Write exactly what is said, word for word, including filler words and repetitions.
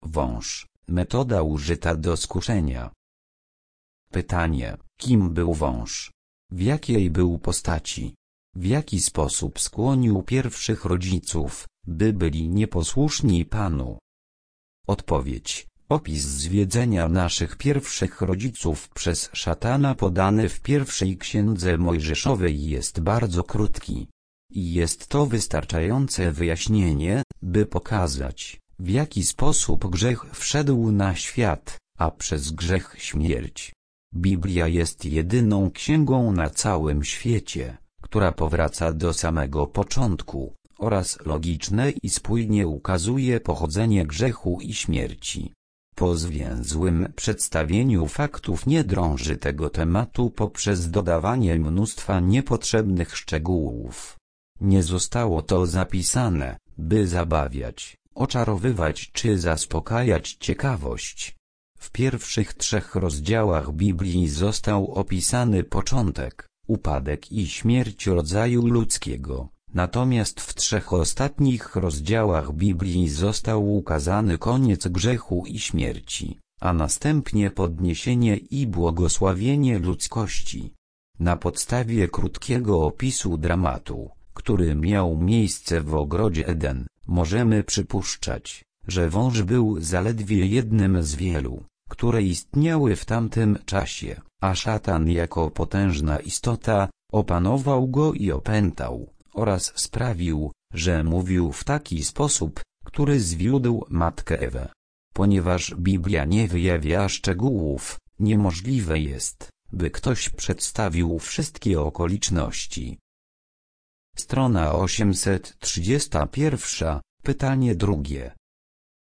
Wąż, metoda użyta do skuszenia. Pytanie, kim był wąż? W jakiej był postaci? W jaki sposób skłonił pierwszych rodziców, by byli nieposłuszni Panu? Odpowiedź. Opis zwiedzenia naszych pierwszych rodziców przez szatana podany w pierwszej księdze Mojżeszowej jest bardzo krótki. I jest to wystarczające wyjaśnienie, by pokazać, w jaki sposób grzech wszedł na świat, a przez grzech śmierć. Biblia jest jedyną księgą na całym świecie, która powraca do samego początku, oraz logiczne i spójnie ukazuje pochodzenie grzechu i śmierci. Po zwięzłym przedstawieniu faktów nie drąży tego tematu poprzez dodawanie mnóstwa niepotrzebnych szczegółów. Nie zostało to zapisane, by zabawiać, oczarowywać czy zaspokajać ciekawość. W pierwszych trzech rozdziałach Biblii został opisany początek, upadek i śmierć rodzaju ludzkiego, natomiast w trzech ostatnich rozdziałach Biblii został ukazany koniec grzechu i śmierci, a następnie podniesienie i błogosławienie ludzkości. Na podstawie krótkiego opisu dramatu, który miał miejsce w ogrodzie Eden, możemy przypuszczać, że wąż był zaledwie jednym z wielu, które istniały w tamtym czasie, a szatan jako potężna istota, opanował go i opętał, oraz sprawił, że mówił w taki sposób, który zwiódł matkę Ewę. Ponieważ Biblia nie wyjawia szczegółów, niemożliwe jest, by ktoś przedstawił wszystkie okoliczności. Strona osiemset trzydziesta jeden. Pytanie drugie.